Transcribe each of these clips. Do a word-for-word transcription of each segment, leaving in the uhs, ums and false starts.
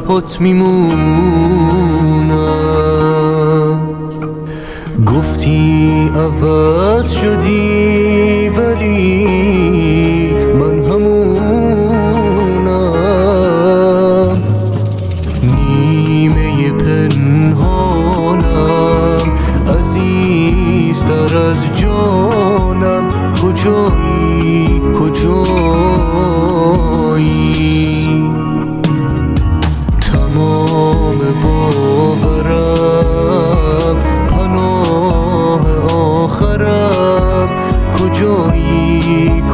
پات میمونم. گفتی عوض شدی ولی من همونم. نیمه پنهانم عزیزتر از جانم. کجایی کجایی تمام باورم پناه آخرم. کجایی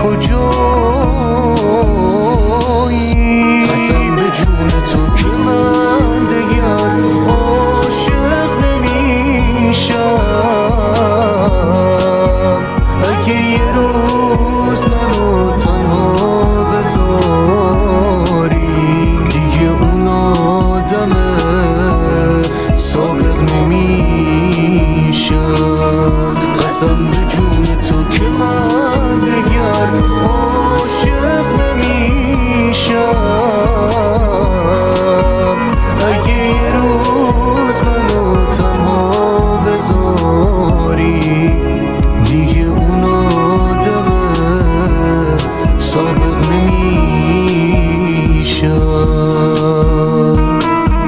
کجایی قسم به جون تو که من دگر عاشق نمیشم. اگه یه روز منو تنها بذاری دیگه اون آدمه سابق نمیشم. قسم به جون تو که من دگر عاشق نمیشم. اگه یه روز منو تنها بذاری دیگه اون آدمه سابق نمیشم.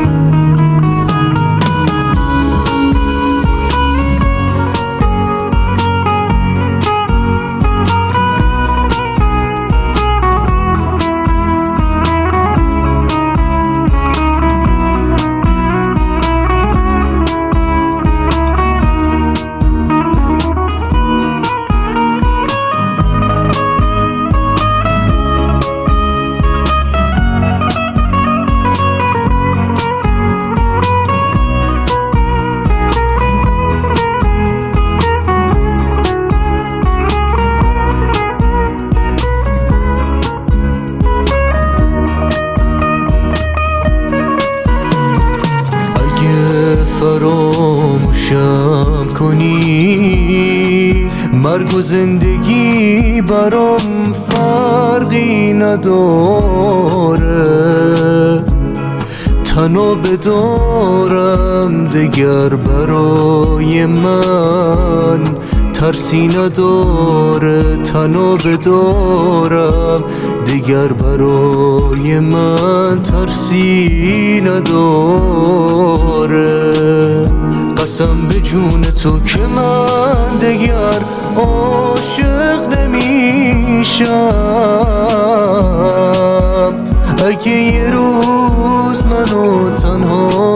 فراموشم کنی مرگ و زندگی برام فرقی نداره. تنها بدارم دگر برای من ترسی نداره. تنها بدارم دیگر برای من ترسی نداره. قسم به جون تو که من دیگر عاشق نمیشم. اگه یه روز منو تنها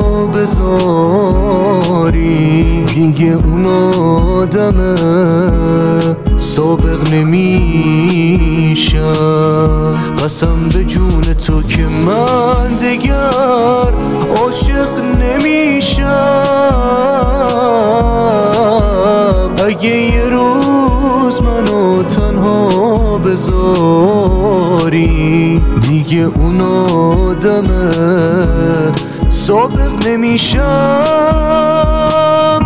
بذاری دیگه اون آدمه سابق نمیشم. قسم به جون تو که من دیگر عاشق نمیشم. اگه یه روز منو تنها بذاری دیگه اون آدمه سابق نمیشم.